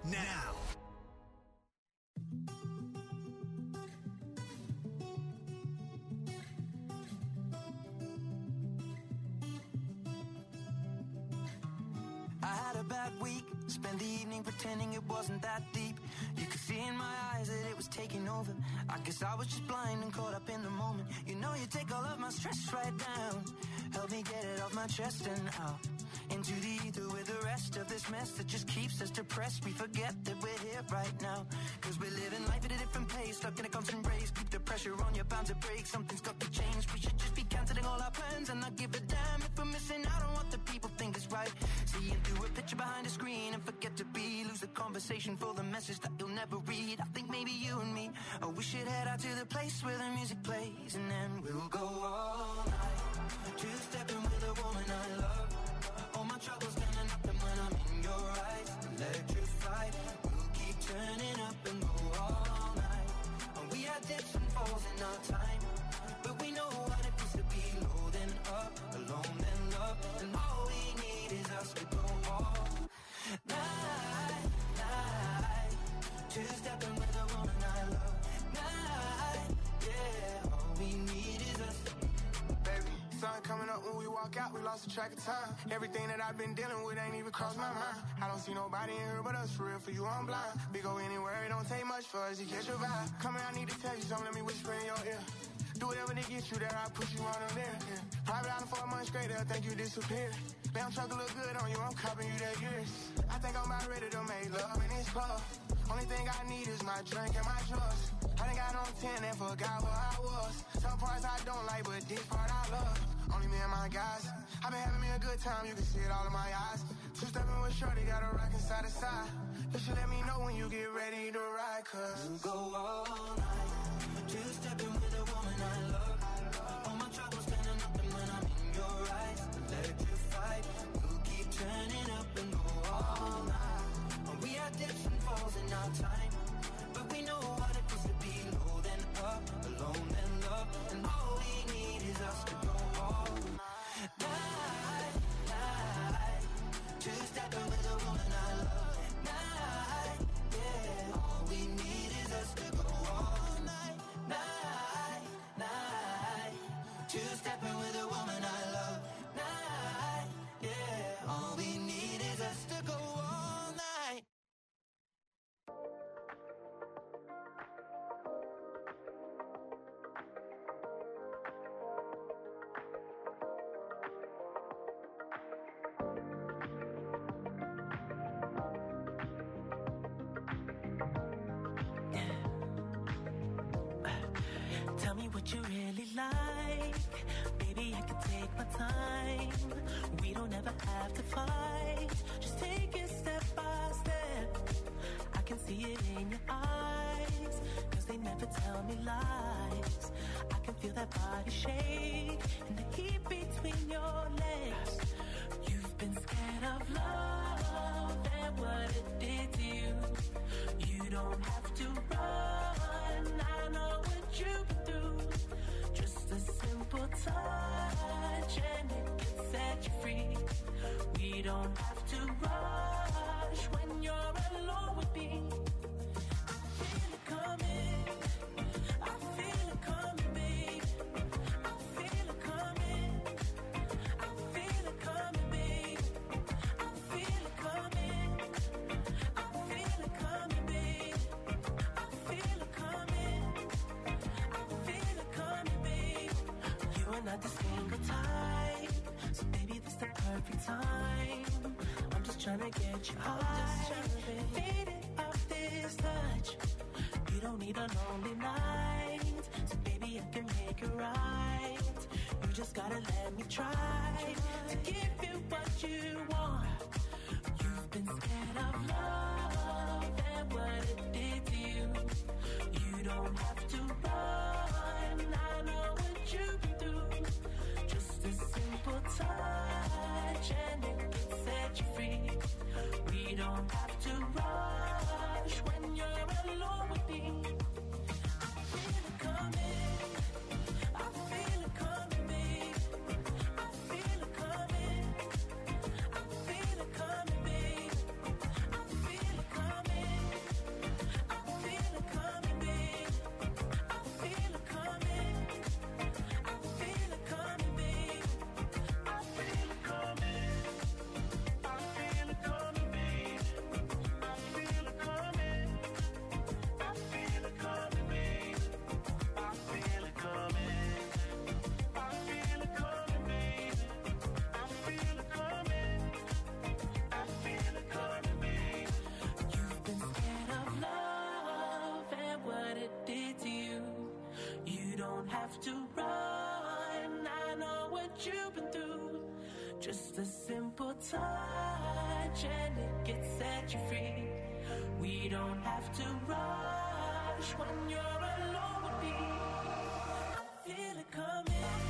now. I had a bad week, spent the evening pretending it wasn't that deep. You could see in my eyes that it was taking over. I guess I was just blind and caught up in the moment. You know you take all of my stress right down. Help me get it off my chest and out into the ether with the rest of this mess that just keeps us depressed. We forget that we're here right now, cause we're living life at a different pace, stuck in a constant race. Keep the pressure on, you're bound to break. Something's got to change. We should just be cancelling all our plans and not give a damn if we're missing out on what the people think is right. Seeing through a picture behind a screen and forget to be. Lose the conversation for the message that you'll never read. I think maybe you and me, oh, we should head out to the place where the music plays, and then we'll go all night, two-stepping with a woman I love. All my troubles standing up, and when I'm in your eyes, electrified. We'll keep turning up and go all night. And we had dips and falls in our time, but we know what it feels to be low then up, alone then love. And all we need is us to go all night, night. Two-stepping with a woman I love. Night, yeah. All we need is us. Baby, sun coming up when we walk out, we lost track of time. Everything that I've been dealing with ain't even crossed my mind. I don't see nobody in here but us, for real, for you I'm blind. We go anywhere, it don't take much for us to catch your vibe. Come here, I need to tell you something, let me whisper in your ear. Do whatever to get you there, I'll put you on them there. Yeah. Private island for a month straight, they'll think you disappeared. Damn truck look good on you, I'm copping you that years. I think I'm about ready to make love in this club. Only thing I need is my drink and my drugs. I done got on 10 and forgot where I was. Some parts I don't like, but this part I love. Only me and my guys. I've been having me a good time, you can see it all in my eyes. Two-stepping with shorty, got a rockin' side to side. You should let me know when you get ready to ride, cause we'll go all night, two-stepping with a woman I love. All my troubles standing up, and when I'm in your eyes, electrified. We'll keep turning up and go all night. And we had dips and falls in our time, but we know what it feels to be low then up, alone then love. And all we need is us to go all night, night. Two-stepping with a woman I love. Night, yeah. All we need is us to go all night, night, night. Two-stepping with a woman I love. Night, yeah. All we need is us to go all night. Tell me what you really like. Baby, I can take my time. We don't ever have to fight. Just take it step by step. I can see it in your eyes, cause they never tell me lies. I can feel that body shake and the heat between your legs. You've been scared of love and what it did to you. You don't have to run, I know what you've been through. Just a simple touch and it can set you free. We don't have to rush when you're alone with me. I feel it coming, I feel it coming, babe. I feel it coming, I feel it coming, babe. I feel it coming, I feel it coming, babe. I feel it coming, I feel it coming, babe. You are not the single type, so baby this the perfect time. I'm just trying to get you high, faded off this touch. You don't need a lonely night, so baby I can make it right. You just gotta let me try to give you what you want. You've been scared of love and what it did to you. You don't have to run, I know what you've been through. Just a simple touch and it can set you free. We don't have to rush when you're alone with me. I feel it coming, I feel it coming, babe. I feel it coming, I feel it coming, babe. I feel it coming, what you've been through. Just a simple touch and it gets set you free. We don't have to rush when you're alone with me. I feel it coming.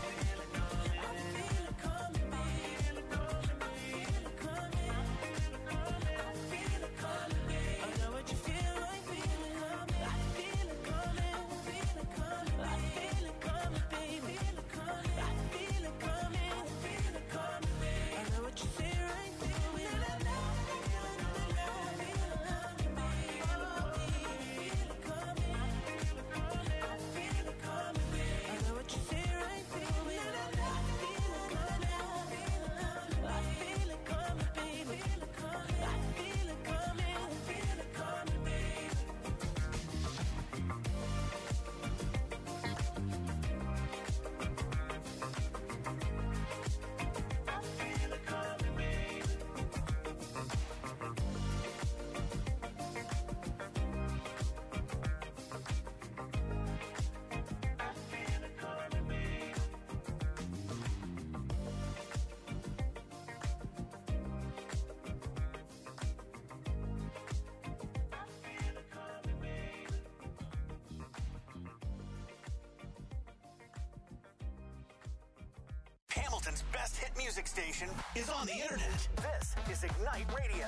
Hamilton's best hit music station is on the internet. This is Ignite Radio.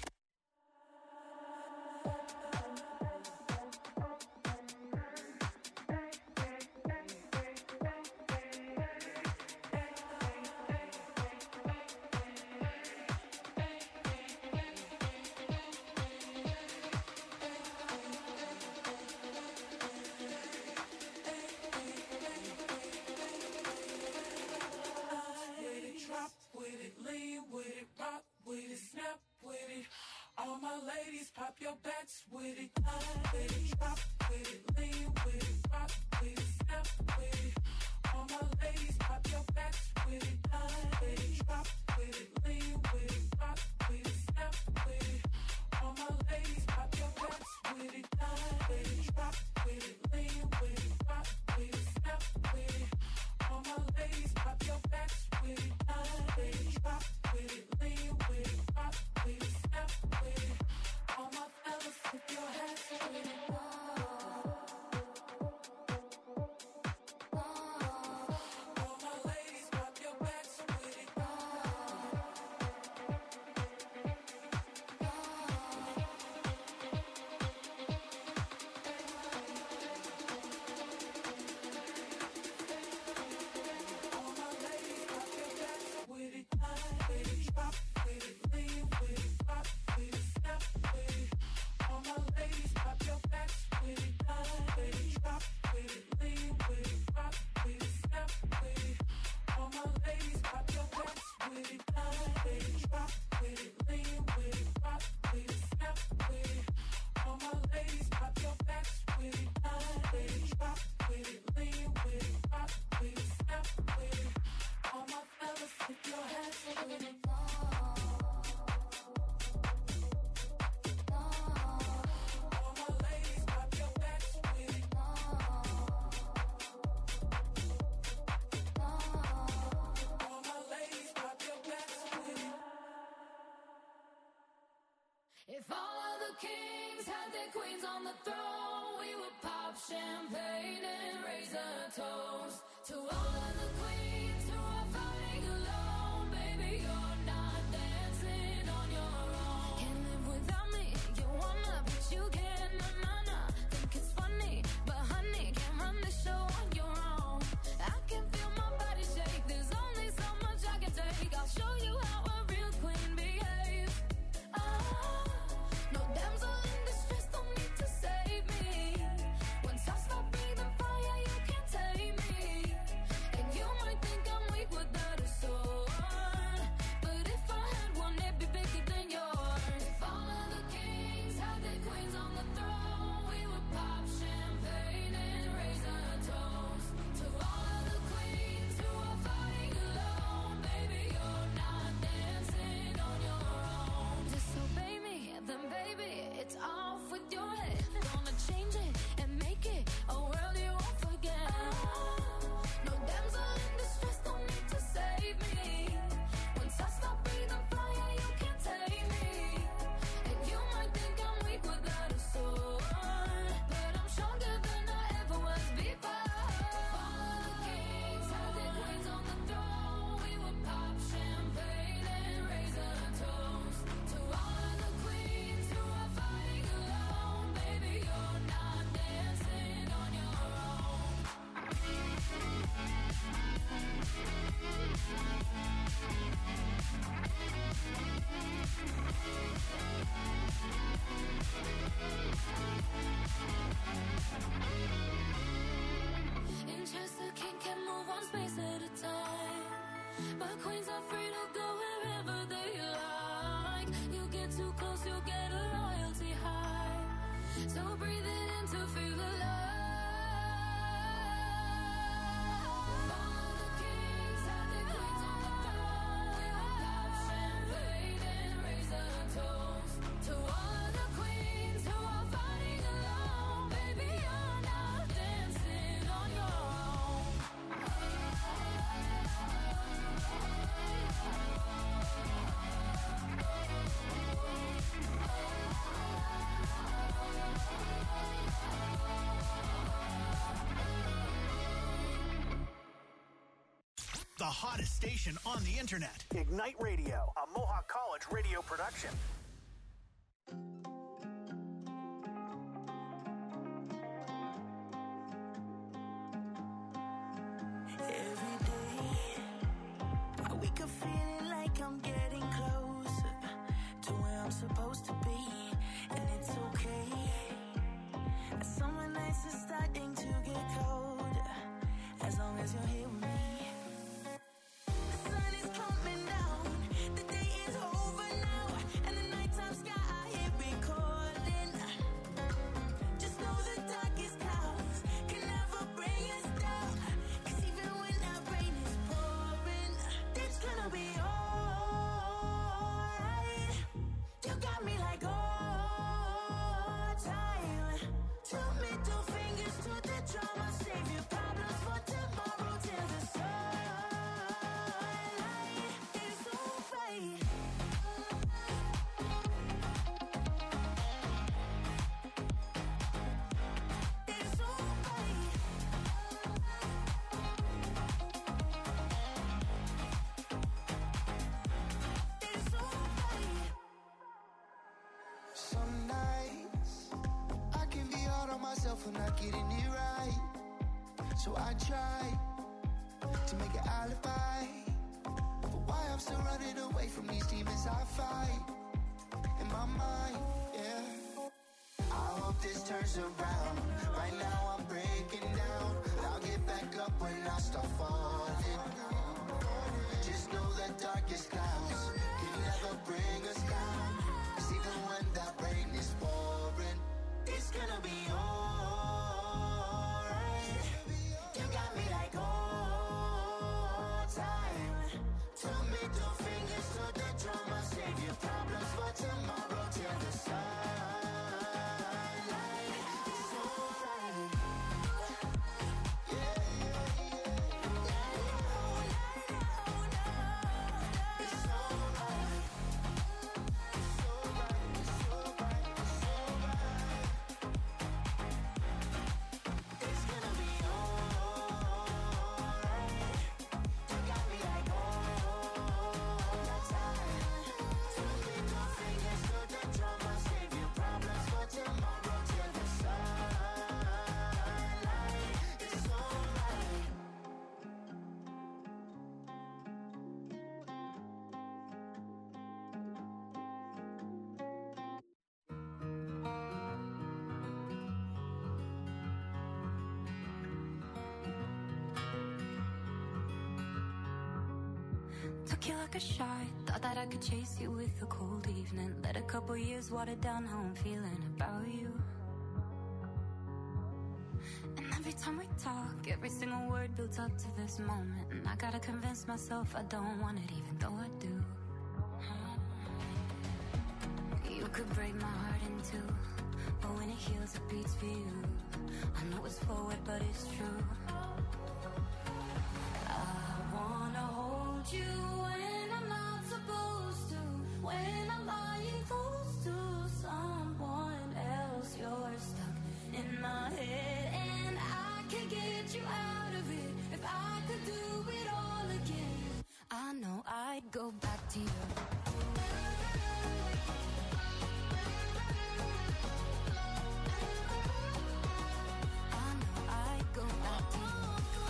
If all of the kings had their queens on the throne, we would pop champagne and raise a toast to all of the queens who are fighting alone. Baby, you're not dancing on your own. Can't live without me, you wanna, but you can't. Nah. Think it's funny, but honey, can't run the show on your own. I can feel my body shake, there's only so much I can take. I'll show you how a real queen behaves. No damsel in distress, don't need to save me. Once I stop breathing fire, you can't tame me. And you but queens are free to go wherever they like. You get too close, you'll get a royalty high. So breathe it in to feel the love. The hottest station on the internet. Ignite Radio, a Mohawk College radio production. Every day, I wake up feeling like I'm getting closer to where I'm supposed to be, and it's okay. Summer nights are starting to get colder, as long as you're here with me. Some nights I can be hard on myself for not getting it right. So I try to make an alibi for why I'm still running away from these demons I fight in my mind, yeah. I hope this turns around. Right now I'm breaking down, but I'll get back up when I start falling. Just know the darkest clouds can never bring us down. 'Cause even when that rain is pouring, it's gonna be alright. You got me like all time. Two middle fingers to the drum. I'll save your problems for tomorrow till the sunlight is alright. Yeah, yeah, yeah. It's alright. It's alright. It's alright. It's alright. It's gonna be alright. You got me like all the time. Two middle fingers to the drum. I'll save your problems for tomorrow till the sunlight is alright. Took you like a shot, thought that I could chase you with a cold evening. Let a couple years water down how I'm feeling about you. And every time we talk, every single word builds up to this moment. And I gotta convince myself I don't want it, even though I do. You could break my heart in two, but when it heals, it beats for you. I know it's forward, but it's true. I wanna hold you when I'm not supposed to. When I'm lying close to someone else, you're stuck in my head, and I can't get you out of it. If I could do it all again, I know I'd go back to you. I know I'd go back to you.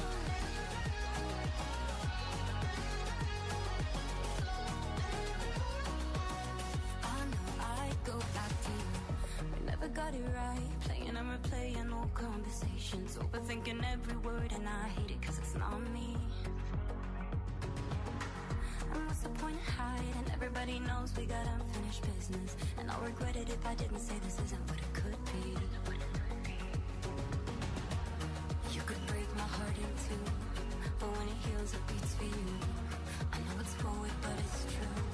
I know I'd go back to you. We never got it right, playing and replaying old conversations, overthinking every word, and I hate it 'cause it's not me. Everybody knows we got unfinished business, and I'll regret it if I didn't say this isn't what it could be. You could break my heart in two, but when it heals it beats for you. I know it's forward but it's true.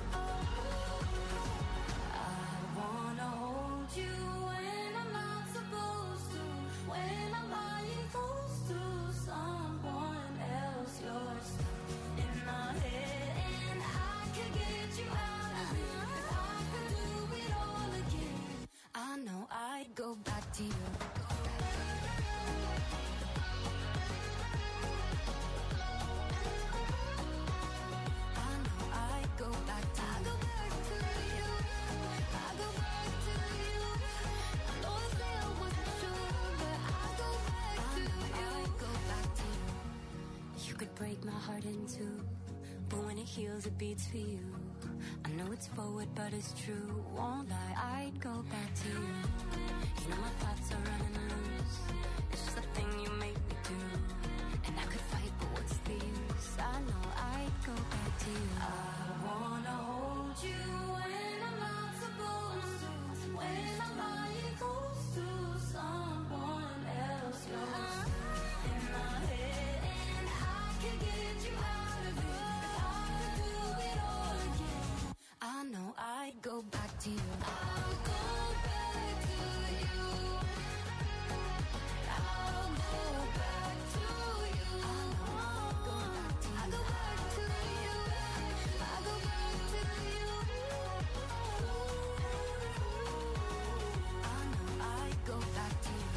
I wanna hold you when I'm not supposed to, when I'm lying close to someone else. You're stuck in my head and I could get you out of it. If I could do it all again, I know I'd go back to you. Break my heart in two, but when it heals it beats for you. I know it's forward but it's true, won't lie, I'd go back to you. You know my thoughts are running loose, it's just a thing you make me do. And I could fight but what's the use, I know I'd go back to you. I wanna hold you when I'm not supposed to, when I'm lying close to someone else. You're in my head and I can get you out of it. If I could do it all again, I know I'd go back to you. I'll go back to you. I'll go back to you. I'll go back to you. I'll go back to you. I know I'd go back to you.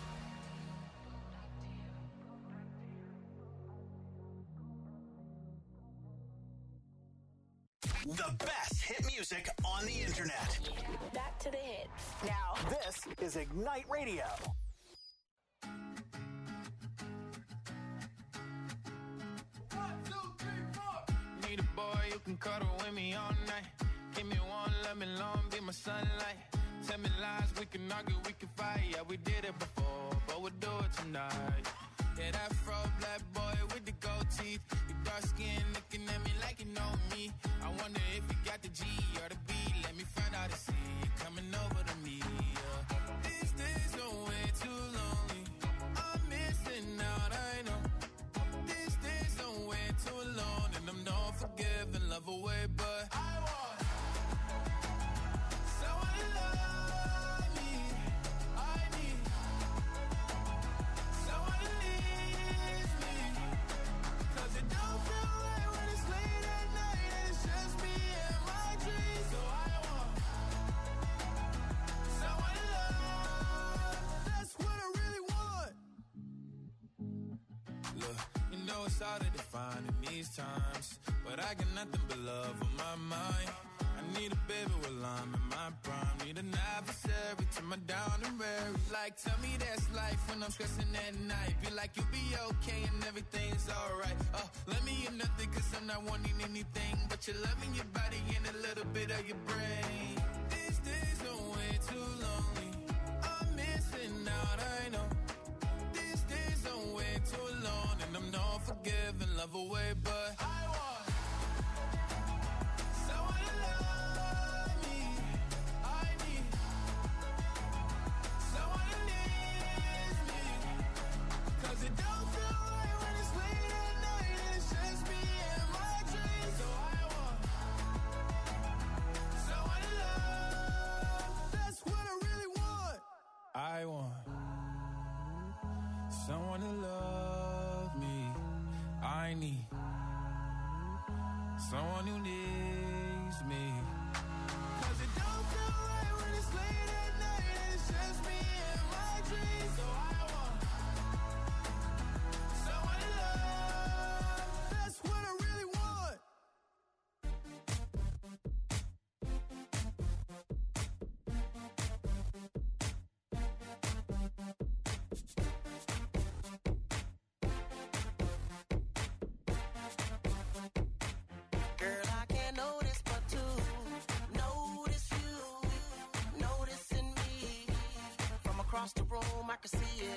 The best hit music on the internet. Back to the hits. Now, this is Ignite Radio. Need a boy you can cuddle with me all night. Give me one, let me long, be my sunlight. Tell me lies, we can argue, we can fight. Yeah, we did it before, but we'll do it tonight. Yeah, that fro black boy with the gold teeth. Your dark skin looking at me like you know me. I wonder if you got the G or the B. Let me find out and see you coming over to me. Yeah. These days are way too lonely. I'm missing out, I know. These days are way too long, and I'm not forgiving, love away, but I want someone to love me. I need someone to leave me, 'cause it don't feel right when it's late at night and it's just me and my dreams. So I want someone to love. That's what I really want. Look, you know it's hard to define in these times, but I got nothing but love on my mind. I need a baby while I'm in my prime. Need an adversary to my down and weary. Like, tell me that's life when I'm stressing at night. Be like, you'll be okay and everything's alright. Let me in nothing 'cause I'm not wanting anything but your love and your body and a little bit of your brain. These days are way too lonely. I'm missing out, I know. These days are way too long, and I'm not forgiving, love away, but I want someone to love me. I need someone to need me, 'cause it don't feel right when it's late at night and it's just me and my dreams. So I want someone to love. That's what I really want. I want someone to love me. I need someone who needs me, 'cause it don't feel right when it's late at night and it's just me and my dreams. So I want someone to love. That's what I really want. Girl, I can't notice but to notice you, noticing me. From across the room, I can see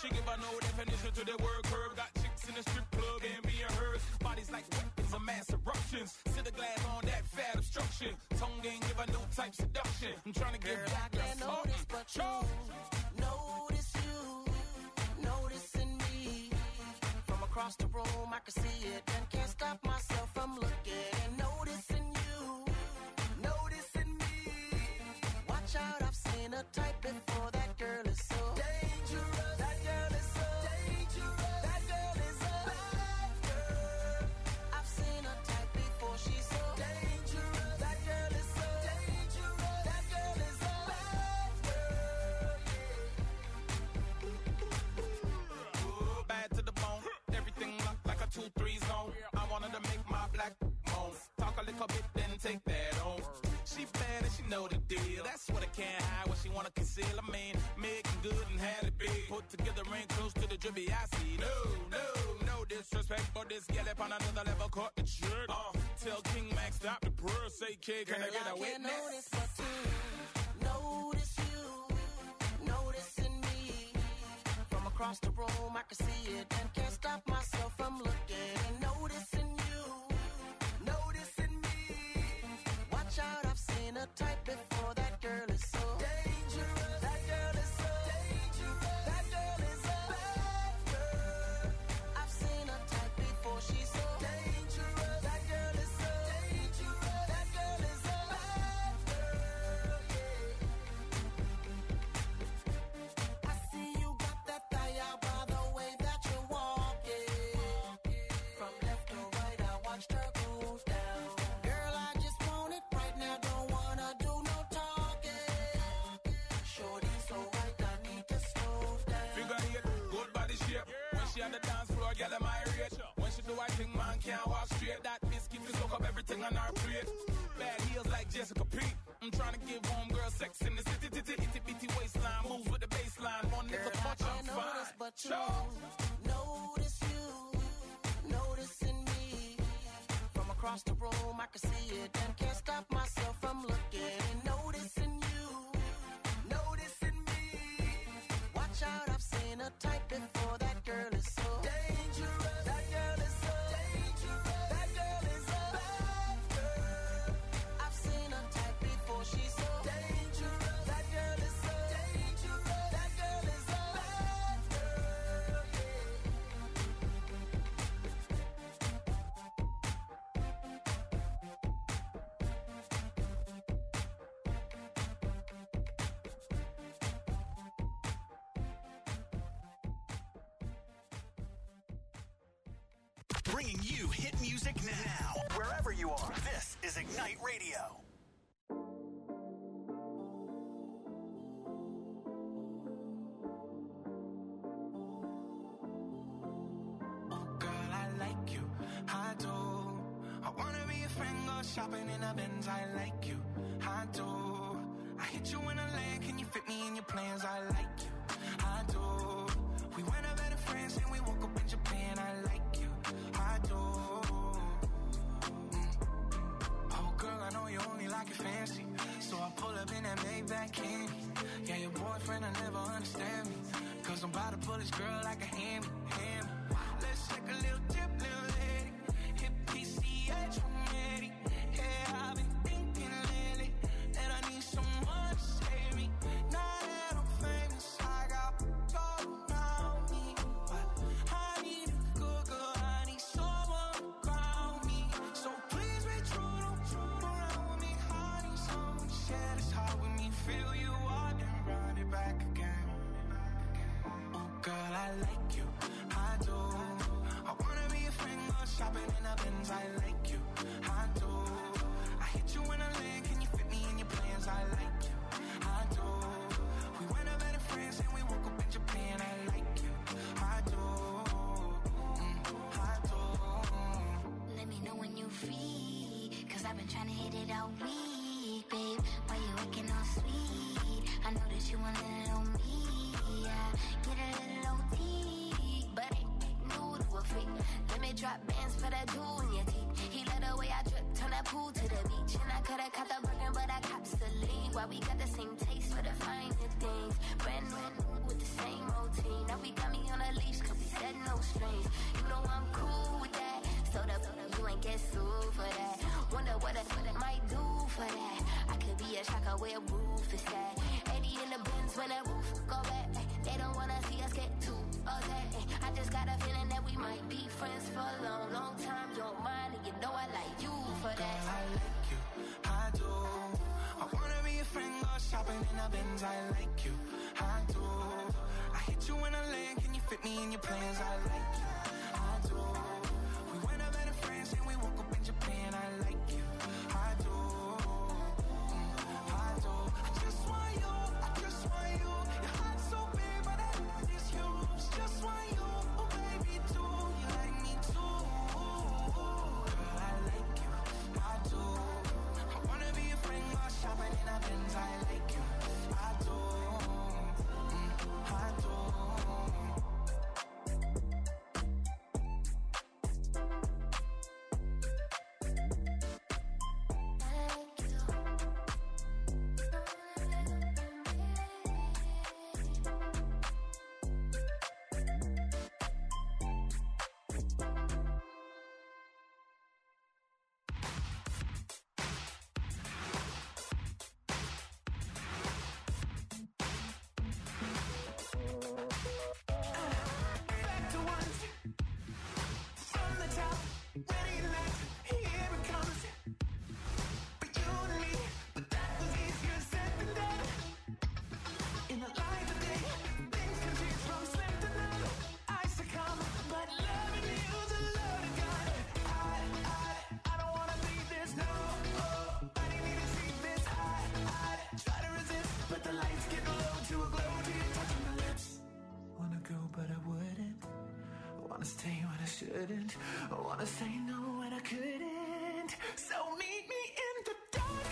She give her no definition to the word curve. Got chicks in the strip club and being hers. Bodies like weapons of mass eruptions. Sit the glass on that fat obstruction. Tongue ain't give her no type seduction. I'm trying to give I can't notice but you. Notice you. Noticing me. From across the room I can see it and can't stop myself from looking and noticing you. Noticing me. Watch out, I've seen a type before. That girl is so dangerous. That girl is so dangerous. That girl is a bad girl. I've seen a type before. She's so dangerous. That girl is so dangerous. That girl is a bad girl. Bad to the bone. Everything locked like a 2-3 zone. I wanted to make my black moan. Talk a little bit, then take that on. She bad and she know the deal. That's what I can't hide, what she wanna conceal. I mean, making good and had it big. Put together ain't close to the drippy I see. No disrespect, but this gal up on another level caught the trick. Tell King Max stop the prayer, say kid, can I get a witness? I can't notice but you. Notice you. Noticing me. From across the room I can see it and can't stop myself from looking and noticing you. Noticing me. Watch out, I've seen a type before. That girl is so dangerous. That girl is so dangerous. That girl is a bad girl. I've seen a type before. She's so dangerous. That girl is so dangerous. That girl is a bad girl. I see you got that thigh out by the way that you're walking. From left to right, I watched her go down. Girl, I just want it right now. Don't wanna do no talking. Shorty so right, I need to slow down. Figure eight, good body shape. When she on the dance floor, girl, am I rate? When she do I think man can't walk straight. That biscuit to soak up everything on our plate. Bad heels like Jessica Pete. I'm trying to give homegirl sex in the city. Itty bitty waistline moves with the baseline. One little Girl, I touch, I'm can't notice fine. but you. Notice you. Noticing me. From across the room I can see it and can't stop myself from looking and noticing you. Noticing me. Watch out, I've seen a type before. That girl is so dangerous. That girl is so dangerous. That girl is a bad girl. I've seen a type before. She's so dangerous. That girl is so dangerous. That girl is a bad girl. Bringing you hit music now. Wherever you are, this is Ignite Radio. Girl, I like you, I do. I wanna be a friend, go shopping in a Benz. I like you, I do. I hit you in a lane, can you fit me in your plans? I like you, I do. We went a better friends and we woke up in Japan. I like you, I do. Oh girl, I know you only like it fancy, so I pull up in that Maybach candy. Yeah, your boyfriend will never understand me, cause I'm about to pull this girl like a hammy. Let's take a little dip, little lady. Hit PCH from Eddie. Yeah, I've been thinking lately that I need someone to save me. Now that I'm famous, I got gold around me, but I need a good girl. I need someone to ground me. So please be true, don't fool around with me. I need someone to share this heart with me. Feel you out and run it back again. Oh girl, I like you, I do. I wanna be a friend, go shopping in a Benz. I like you, I do. I hit you in a lane, can you fit me in your plans? I like you, I do. We went a better friends and we woke up in Japan. I like you, I do. I do. Let me know when you free, cause I've been trying to hit it all week, babe. Why you acting all sweet? I know that you want a little me, yeah. Get a little OT, but ain't new to a freak. Let me drop bands for that jewel in your teeth. He let the way I drip, turn that pool to the beach. And I could've caught the Birkin, but I cops the lead. Why we got the same taste for the finer things. Brand new with the same routine. Now we got me might be friends for a long, long time. You don't mind, and you know I like you for that. Girl, I like you, I do. I wanna be a friend, go shopping in a Benz. I like you, I do. I hit you in a lane, can you fit me in your plans? I like you, I do. We went out better friends and we woke up in Japan. I like you, I do. I do. I just want you, I just want you. Your heart's so big, but that is huge. Just want you, oh baby, too. You like me too. Girl, I like you, I do. I wanna be a friend, go shopping in a Benz. I like you, I do. I do. Shouldn't. I wanna say no when I couldn't. So meet me in the dark.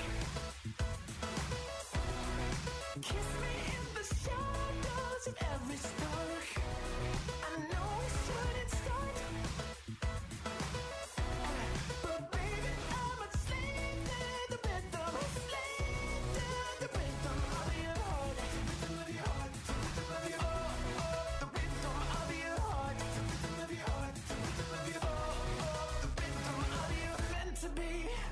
Kiss me in the shadows of every spark. I know we shouldn't start, but baby I'm a slave to the rhythm. A slave to the rhythm of your heart. The rhythm of your heart. The rhythm of your heart. The rhythm of your heart. The rhythm of your heart. To be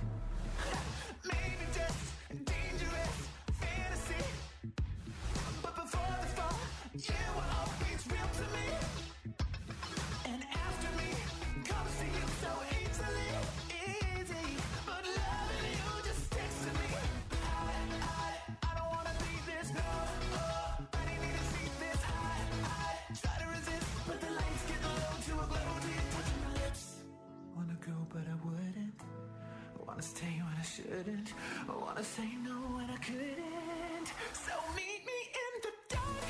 maybe just a dangerous fantasy, but before the fall you were always real to me, and after me comes to you so easily, easy, but loving you just sticks to me. I don't wanna be this, no, I didn't need to see this. I try to resist, but the lights get low to a glow till you're touching my lips. Wanna go but I wouldn't. I wanna stay when I shouldn't. I wanna say no when I couldn't. So meet me in the dark.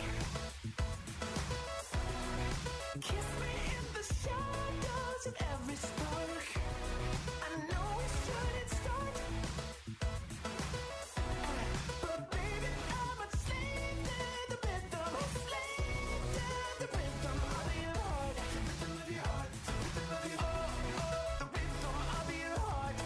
Kiss me in the shadows of every spark. I know we shouldn't start, but baby I'm a slave to the rhythm. A slave to the rhythm of your heart. The rhythm of your heart. The rhythm of your heart. The rhythm of your heart.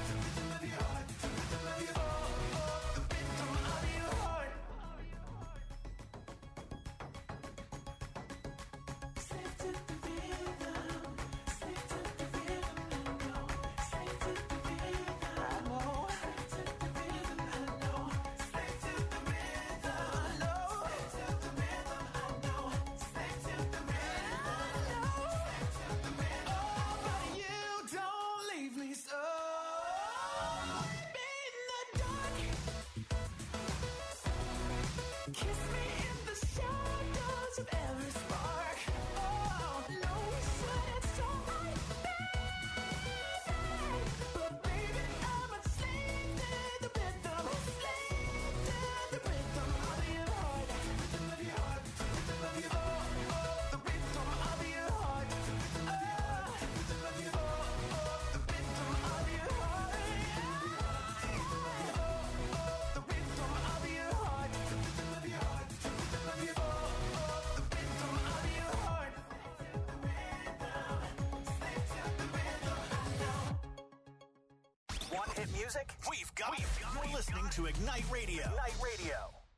Hit music? We've got it. You're listening to Ignite Radio. Ignite Radio.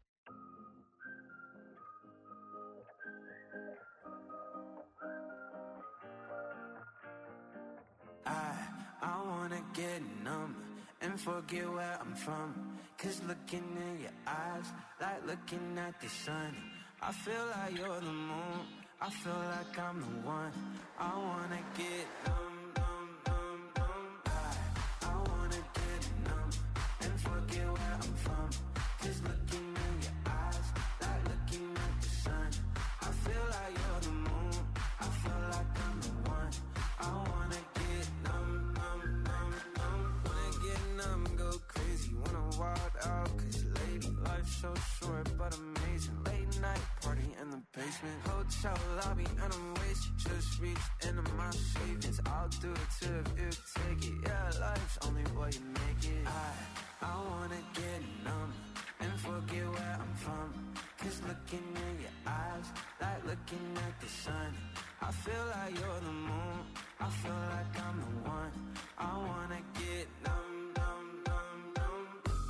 I wanna get numb and forget where I'm from. 'Cause looking in your eyes, like looking at the sun. I feel like you're the moon, I feel like I'm the one. I wanna get numb, numb, numb, numb. I wanna get numb and forget where I'm from. 'Cause looking in your eyes, like looking at the sun. I feel like you're the moon. I feel like I'm the one. I wanna get numb, numb, numb, numb. Wanna get numb, go crazy. Wanna wild out, 'cause lady, life's so short but amazing. Late night party in the basement, hotel lobby and I'm wasted. Just reached into my savings. I'll do it too if you take it. Yeah, life's only what you make it. I wanna get numb and forget where I'm from. 'Cause looking in your eyes, like looking at the sun. I feel like you're the moon. I feel like I'm the one. I wanna get numb, numb, numb, numb.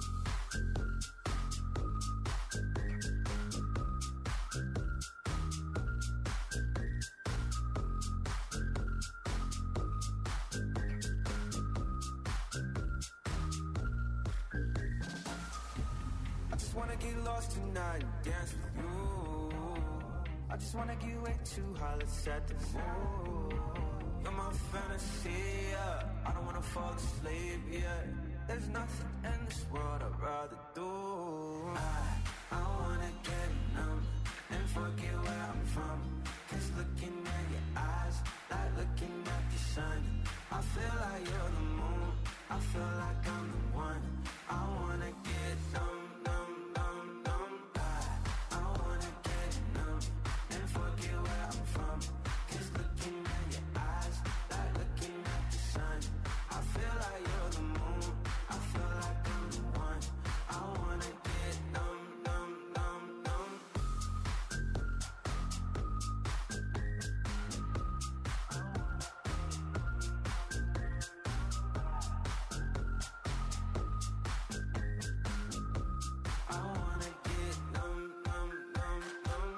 I just wanna get lost tonight and dance with you. I just wanna get way too high, let's set the mood. You're my fantasy, yeah. I don't wanna fall asleep, yeah. There's nothing in this world I'd rather do. I wanna get numb and forget where I'm from. 'Cause looking at your eyes, like looking at the sun. I feel like you're the moon. I feel like I'm the one. I wanna get numb, numb, numb, numb. I wanna get numb and forget where I'm from. 'Cause looking at your eyes, like looking at the sun. I feel like you're the moon. I feel like I'm the one. I wanna get numb, numb, numb, numb. I wanna get numb, numb, numb, numb.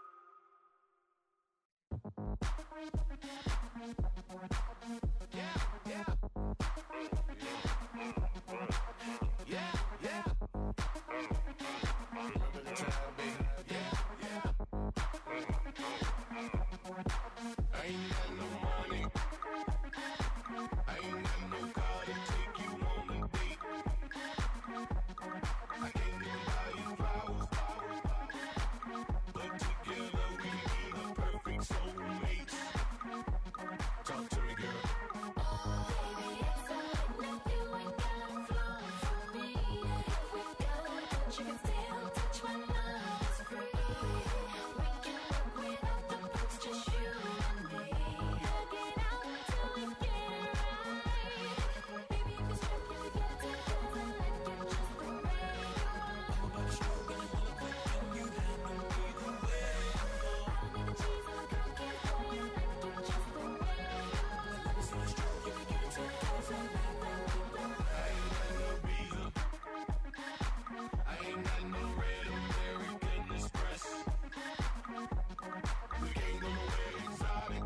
I ain't got no money. I ain't got no car to take you on a date. I can't even buy you flowers. But together we be the perfect soulmates. Talk to me, girl. Baby, it's alright now, you ain't gotta flow for me. If we go, but you can still touch my mind. It's free. We can work without the books, just you and me. Hug it out till we get it right. Baby, if it's tricky, we get together like you're just the way you are. I don't need the cheese or the cookies for you, like you're just the way you are. You can get together like that, I ain't got no visa. I ain't got no red American Express. We can't go nowhere exotic.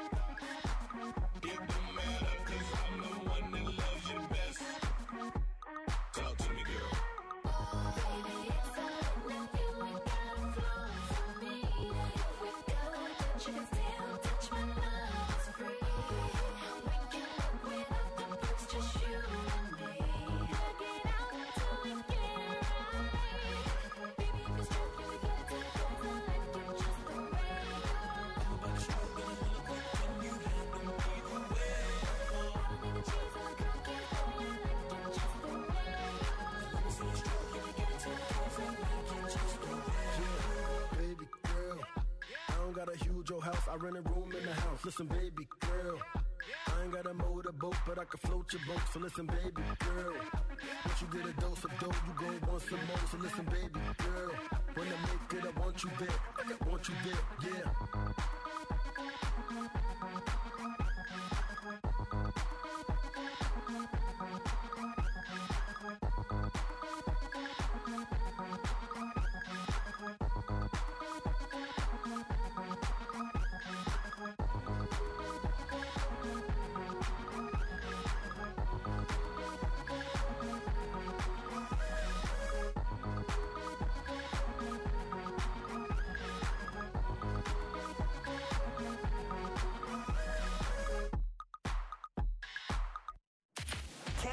It don't matter, 'cause I'm the one that loves you best. Talk to me, girl. baby, it's alright now, you ain't gotta flow for me. If we go, but you can still touch my mind. It's free. We can work without the books, just you and me. Hug it out till we get it right. Baby, if it's tricky, we get together like you're just the way you are. I don't need the cheese or the cookies for you, like you're just the way you are. Baby girl, I don't got a huge old house, I rent a room in the house. Listen, baby girl, I ain't got a motorboat, but I can float your boat. So listen, baby girl, once you get a dose of dough, you gon' want some more. So listen, baby girl, when I make it, I want you there. I want you there, yeah.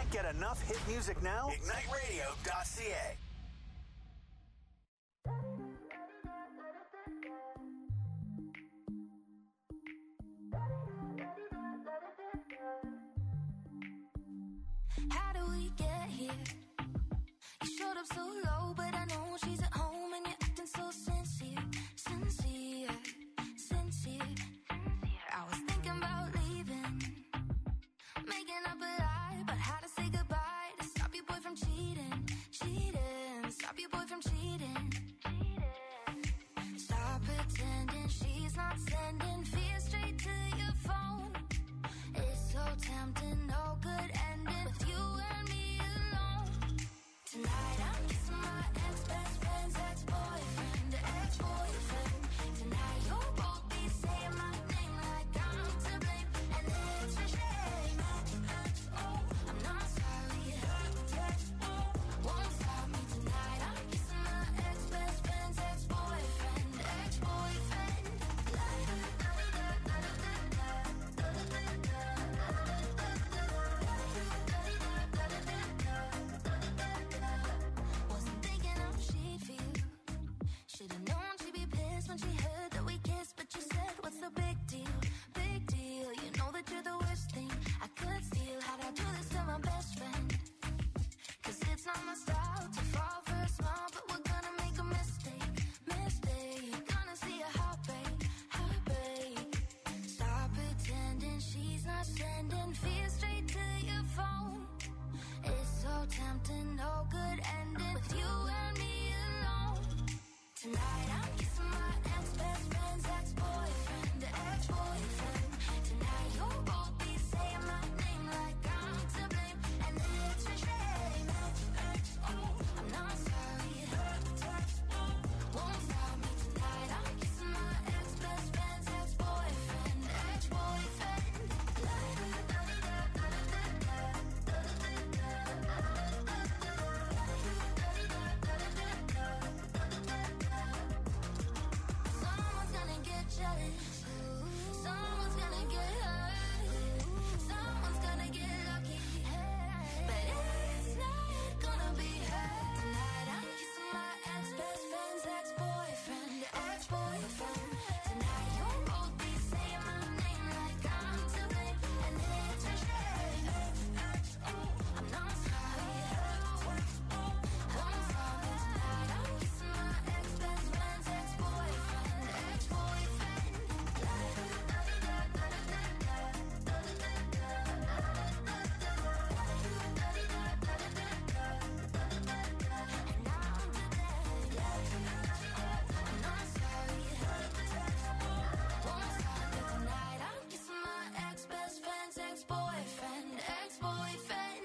Can't get enough hit music now? IgniteRadio.ca. How do we get here? You showed up so low, but I know she's at home and you're acting so sincere, sincere, sincere. I was thinking about leaving, making up a lie about how to say goodbye to stop your boy from cheating, cheating, stop your boy from cheating. Stop pretending she's not sending fear straight to your phone. It's so tempting, no good ending with you and me alone. Tonight I'm kissing my ex-best friend's ex-boyfriend, ex-boyfriend. Tonight you'll both be saying my name like I'm to blame, and it's a shame. Oh, I'm not sorry. Won't stop me tonight. I'm kissing my ex-best friend's ex-boyfriend, ex-boyfriend. Wasn't thinking how she'd feel. Should've known she'd be pissed when she heard that we kissed. But you said, what's the big deal? Big deal. You know that you're the worst thing I could steal. How'd I do this to my best friend? 'Cause it's not my style to fall for a smile, but we're gonna make a mistake, mistake. Gonna see a heartbreak, heartbreak. Stop pretending she's not sending fear straight to your phone. It's so tempting, no good ending with you and me alone. Tonight I'm kissing my ex-best friend's ex-boyfriend, ex-boyfriend. Tonight you'll both be saying my name like I'm to blame, and it's a shame. Oh, I'm not sorry. Won't stop me tonight. I'm kissing my ex-best friend's ex-boyfriend, ex-boyfriend. Someone's gonna get jealous. Someone's gonna get hurt. Someone's gonna get lucky. But it's not gonna be her. Tonight I'm kissing my ex-best friend's ex-boyfriend, ex-boyfriend. Tonight you'll both be saying my name like I'm to blame, and it's a shame. I'm not sorry. Won't stop me tonight. I'm kissing my ex-best friend's ex-boyfriend, ex-boyfriend. I'm not sorry. Won't stop me tonight. I'm kissing my ex-best friend's ex-boyfriend, ex-boyfriend.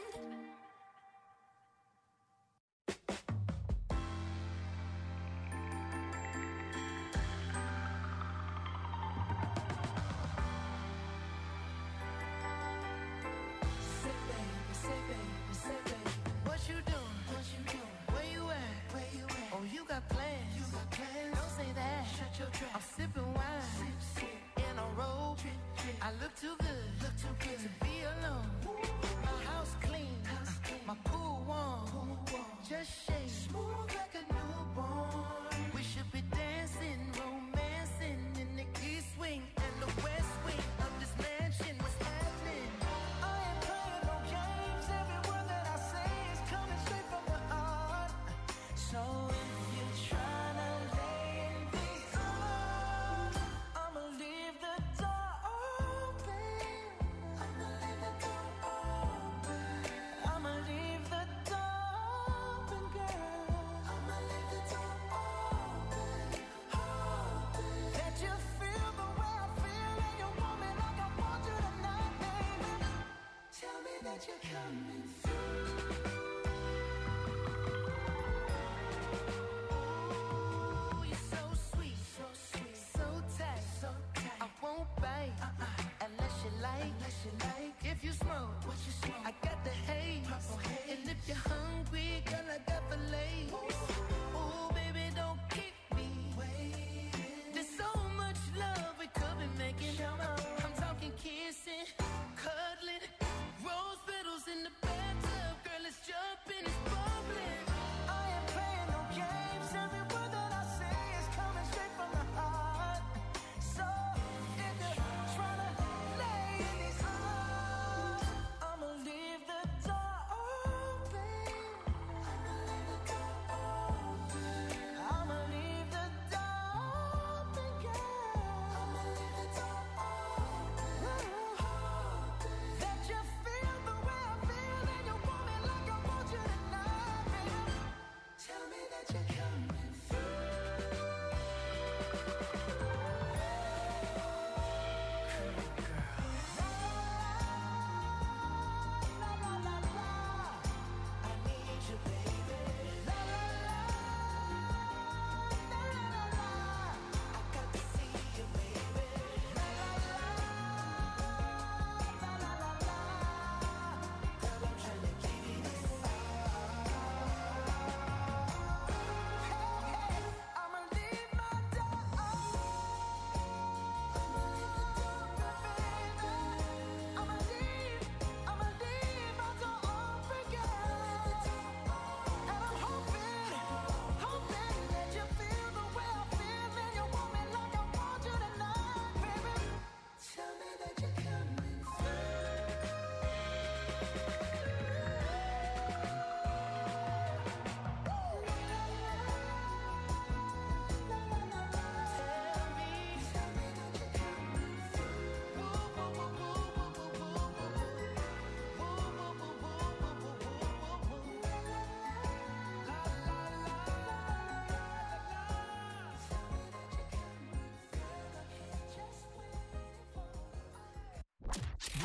What you doing? Where you at? Oh, you got plans. Don't say that. I'm sipping wine in a robe. I look too good to be alone. My house clean, my pool warm. Just shake smooth like a newborn. We should be dancing, romancing in the east wing and the west wing of this mansion. What's happening? I ain't playing no games. Every word that I say is coming straight from the heart. So if you're trying to lay in these arms, I'ma leave the door open. I'ma leave the door open. I'ma leave the door open, girl.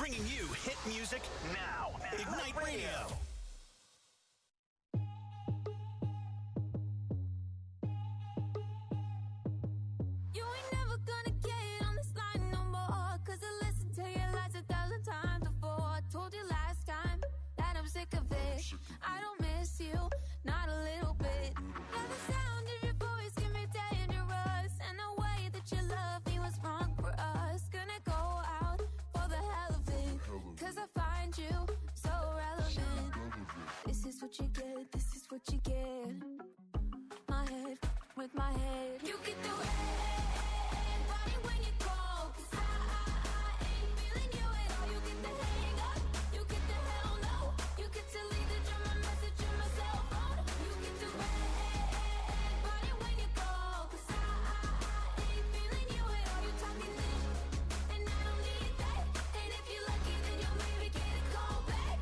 bringing you hit music now. Ignite Radio. You ain't never gonna get on this line no more, 'cause I listened to your lies 1,000 times before. I told you last time that I'm sick of it. I don't miss you, not a little bit. And the sound of your voice can be dangerous, and the way that you love me was wrong for us. Gonna go out for the hell of it, 'cause I find you so relevant. This is what you get, this is what you get. My head with my head. You get the red body when you call, 'cause I ain't feeling you at all. You get the hang up, you get the hell no. You get to leave the drama message in my cell phone. You get the red body when you call, 'cause I ain't feeling you at all. You talking this, and I don't need that. And if you're lucky, then you'll maybe get a call back.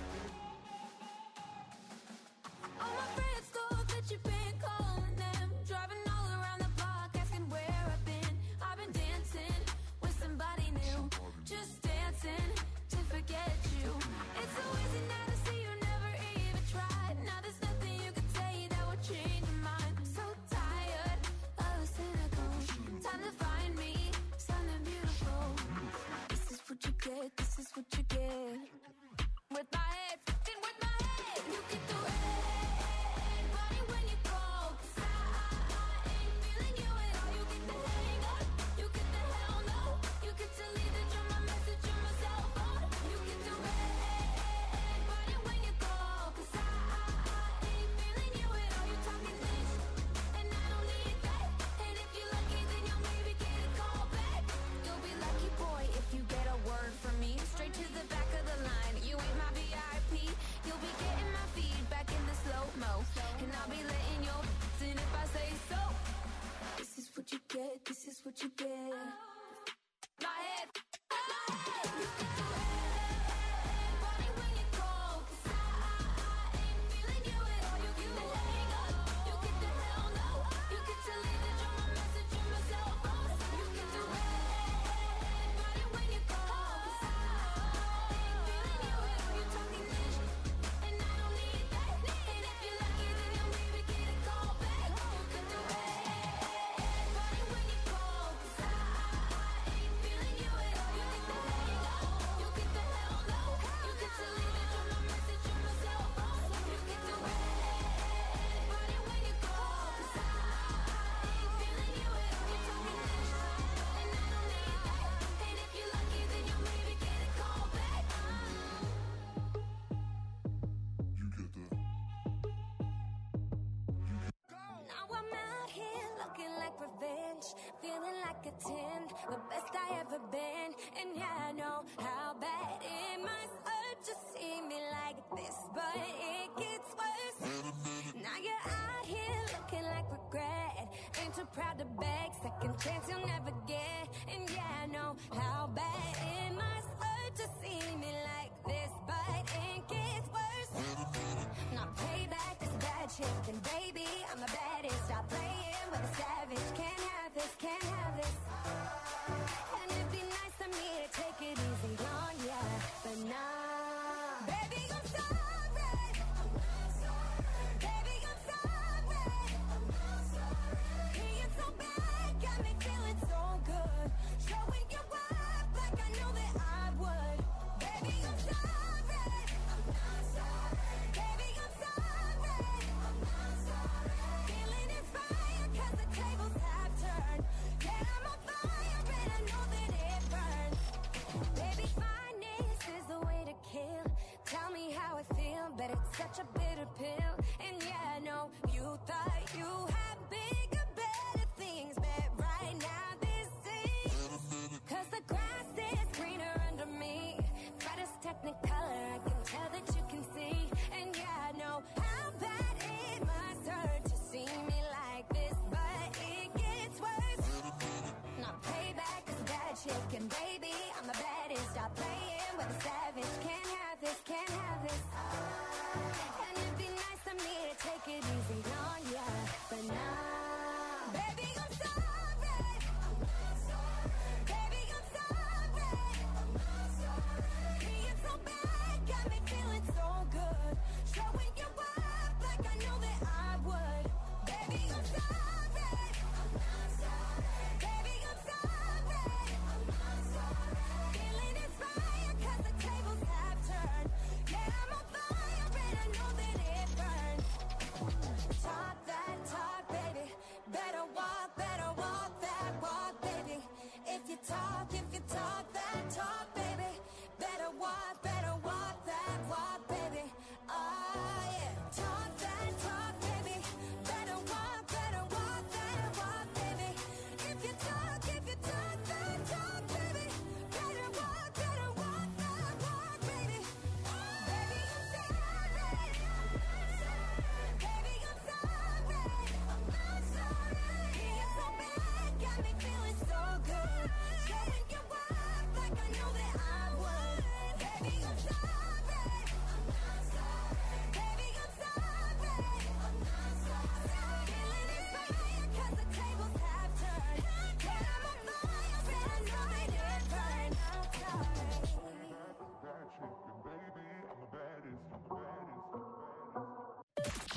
All my friends thought that you've been calling them, driving all around the block asking where I've been. I've been dancing with somebody new, just dancing to forget you. It's so easy now to see you never even tried. Now there's nothing you can say that would change your mind. So tired of the cynical. Time to find me something beautiful. This is what you get, this is what you get. With my head, fucking with my head. You get the red body when you call, 'cause I ain't feeling you at all. You get the hang up, you get the hell no. You get to leave the drama message in my cell phone. You get the red body when you call, 'cause I ain't feeling you at all. You talking this, and I don't need that. And if you're lucky, then you'll maybe get a call back. You'll be lucky, boy, if you get a word from me. Straight to the back of the line. You ain't my VIP. You'll be getting my feedback in the slow-mo, and I'll be letting your in if I say so. This is what you get, this is what you get. My head, my head. You get the red body when you call, 'cause I ain't feeling you at all. You get the hang up, you get the hell no. You get to leave the drama message in my cell phone. You get the red body when you call, 'cause I ain't feeling you at all. You talking this, and I don't need that. And if you're lucky, then you'll maybe get a call back. You get the red body when you call, 'cause I ain't feeling you at all. You get the hang up, you get the hell no. You get to leave the drama message in my cell phone. You get the red body when you call, 'cause I ain't feeling you at all. You talking this, and I don't need that. And if you're lucky, then you'll maybe get a call back. Now I'm out here looking like revenge, feeling like a 10, the best I ever been. And yeah, I know how bad it must hurt to see me like this, but it gets worse. Now you're out here looking like regret, ain't too proud to beg, second chance you'll never get. And yeah, I know how bad it must hurt to see me like this, but it gets worse. Not payback is a bad chick, and baby, I'm the baddest. Stop playing with a savage. Can't have this, can't have this. And it'd be nice of me to take it easy on ya, but nah. Baby, I'm sorry. Baby, I'm sorry. Being so bad got me feeling so good. Showing you up like I knew that I would. Baby, I'm sorry. Baby, I'm sorry. Feeling inspired 'cause the tables have turned. Yeah, I'm on fire and I know that it burns. Baby, fineness is the way to kill. Tell me how I feel, but it's such a bitter pill. And yeah, I know you thought you had bigger, better things, but right now this is 'cause the grass is greener under me. Brightest technicolor, I can tell that you can see. And yeah, I know how bad it must hurt to see me like this, but it gets worse. Not payback is a bad chick, and baby, I'm the baddest. Stop playing with a savage. Can't have this, can't have this. And it'd be nice of me to take it easy on ya, but nah. Baby, I'm sorry. Baby, I'm sorry.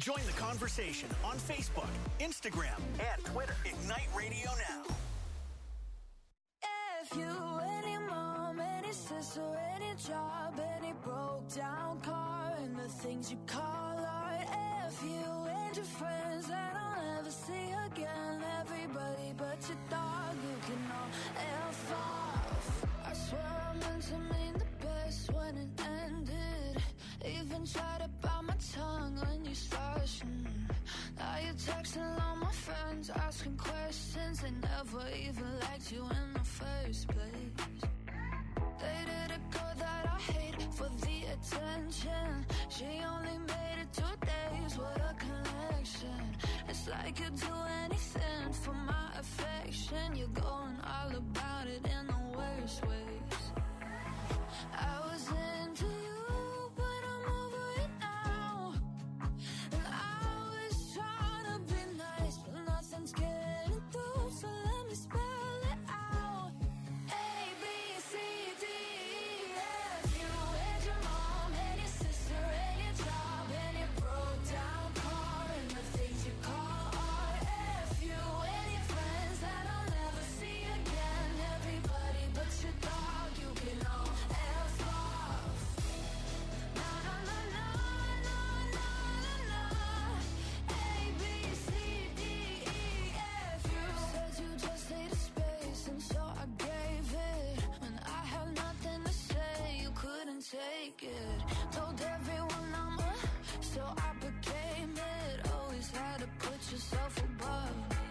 Join the conversation on Facebook, Instagram, and Twitter. Ignite Radio now. If you, any mom, any sister, any job, any broke down car, and the things you call art. If you and your friends that I'll never see again, everybody but your dog, you can all F off. I swear I meant to mean the best when it ended. Even tried to bite my tongue when you started. Now you're texting all my friends, asking questions. They never even liked you in the first place. Dated a girl that I hate for the attention. She only made it 2 days with a connection. It's like you'd do anything for my affection. You're going all about it in the worst ways. I was into you, but I'm over it now. And I was trying to be nice, but nothing's getting through. So let me spell it out. A, B, C, D, E, F. You and your mom and your sister and your job and your broke down car and the things you call art. F. You and your friends that I'll never see again. Everybody but your dog, you can all F off. Na na na na na na na na. A, B, C, D, E, F. You said you just needed space, and so I gave it. When I had nothing to say, you couldn't take it. Told everyone I'm a, so I became it. Always had to put yourself above me.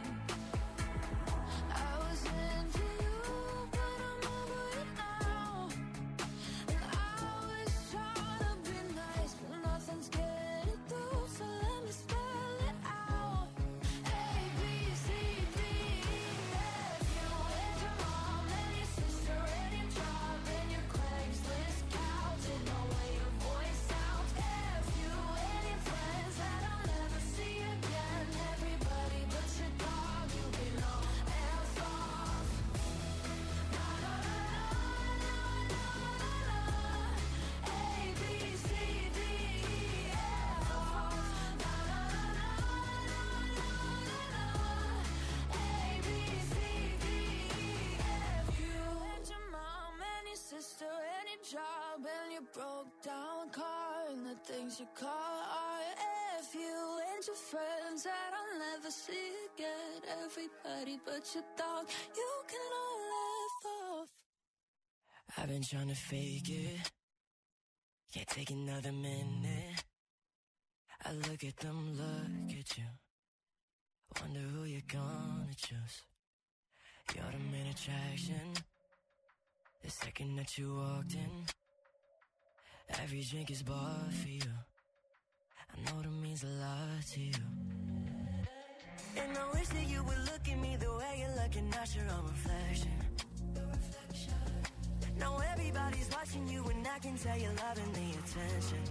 I was into you, but I'm over it now. And I was trying to be nice, but nothing's getting through. So let me spell it out. A, B, C, D, E, F. You and your mom and your sister and your job and your Craigslist couch and the way your voice sounds. F. You and your friends that I'll never see again. Everybody but your dog, you can all F off. Na na na na na na na. A, B, C, D, E, F off. Na na na na na na na. A, B, C, D, E, F. You and your mom and your sister and your job and your broke down car and the things you call art. F. You and your friends that I'll never see again. Everybody but your dog, you can all F off. I've been trying to fake it. Can't take another minute. I look at them, look at you. Wonder who you're gonna choose. You're the main attraction. The second that you walked in, every drink is bought for you. I know that means a lot to you. And I wish that you would look at me the way you're looking at your own reflection. Now everybody's watching you and I can tell you're loving the attention.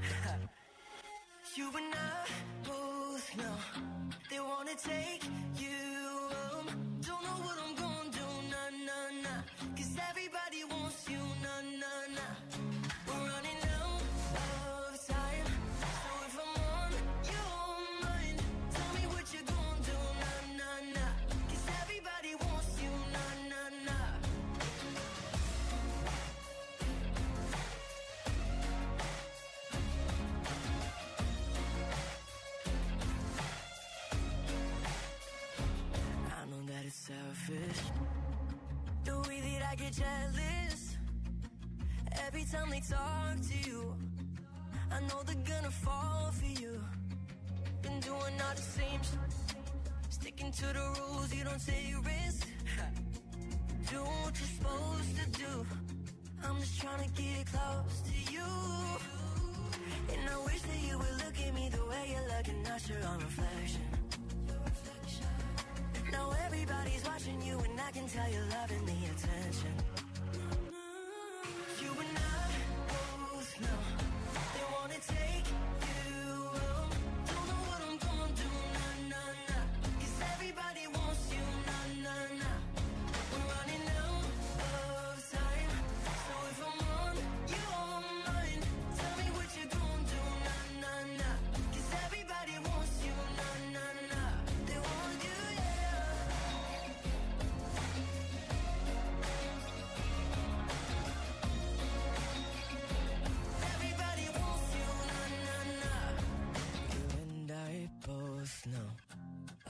You and I both know they wanna take you home. Don't know what I'm gonna do, nah, nah, nah. 'Cause everybody wants you, nah, nah, nah. We're running out of time. So if I'm on your mind, tell me what you're gonna do, nah, nah, nah. 'Cause everybody wants you, nah, nah, nah. I know that it's selfish, the way that I get jealous every time they talk to you. I know they're gonna fall for you. Been doing all the same sticking to the rules, you don't take risks. Do what you're supposed to do. I'm just trying to get close to you. And I wish that you would look at me the way you're looking at your own reflection. Now everybody's watching you and I can tell you're loving the attention. You and I both know they wanna take you home. Don't know what I'm gonna do, nah, nah, nah. 'Cause everybody wants you, nah, nah, nah. We're running out of time. So if I'm on your mind, tell me what you're gonna do, nah, nah, nah. 'Cause everybody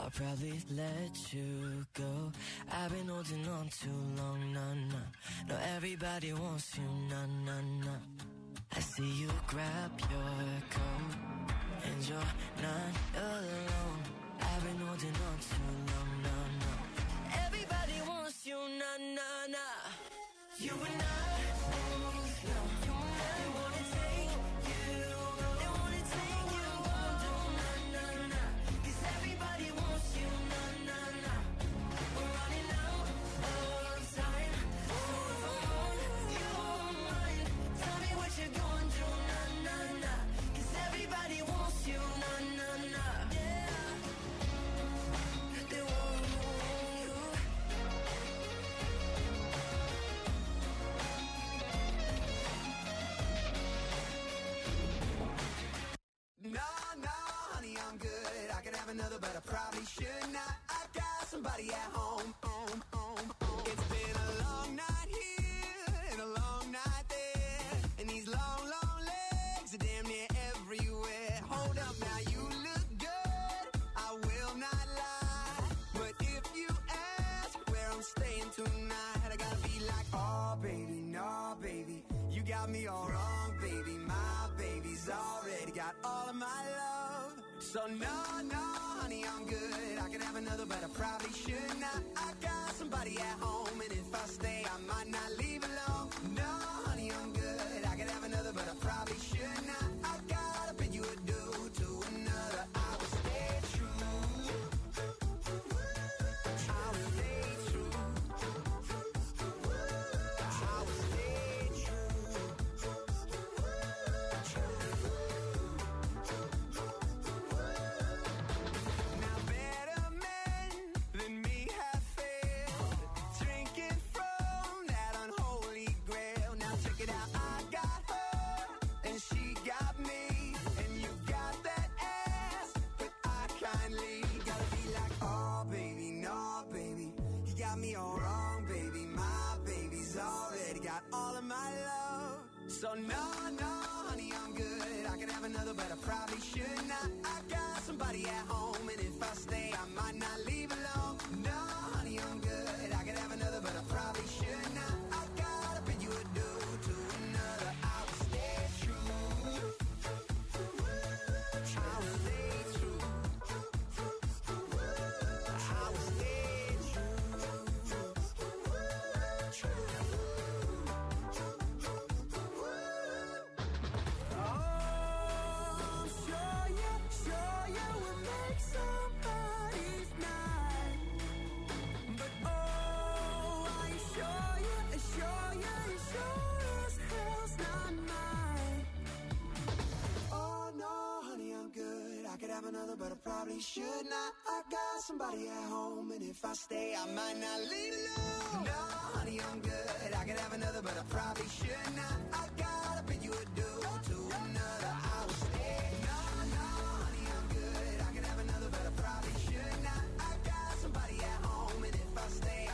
I'll probably let you go. I've been holding on too long, nah, nah. No, everybody wants you, nah, nah, nah. I see you grab your coat and you're not alone. I've been holding on too long, nah, nah. Everybody wants you, nah, nah, nah. You and I both know they wanna take you, they wanna take you on, nah, nah, nah. 'Cause everybody wants you, nah, nah, nah. We're running out of time. If I'm on your mind, tell me what you're going through, nah, nah, nah. 'Cause everybody wants you, nah, nah, nah. Yeah, they want you. No, no, honey, I'm good. I could have another, but I probably should not. I got somebody at home. It's been a long night here and a long night there, and these long, long legs are damn near everywhere. Hold up now, you look good, I will not lie. But if you ask where I'm staying tonight, I gotta be like, oh baby, no baby, you got me all wrong, baby. My baby's already got all of my love. So no, no, honey, I'm good. I could have another, but I probably should not. I got somebody at home, and if I stay, I might not leave alone. No, honey, I'm good. I could have another, but I probably should not. I gotta bid you adieu to another. I will stay true. I will stay true. I will stay true. Now better men than me have failed, drinking from that unholy grail. Now check it out, I got her and she got me, and you got that ass, but I kindly gotta be like, oh baby, no baby, you got me all wrong, baby. My baby's already got all of my love. So no, no, honey, I'm good. I could have another, but I probably should not. I got somebody at home, and if I stay, I might not leave alone. No, honey, I'm good. I could have another, but I probably should not. I gotta bid you adieu to another. I will stay true. I will stay true. I will stay true. Oh, sure you will make somebody's night. But oh, I assure you as hell's not mine. Oh no, honey, I'm good. I could have another, but I probably should not. I got somebody at home, and if I stay, I might not leave alone. No, honey, I'm good. I could have another, but I probably should not.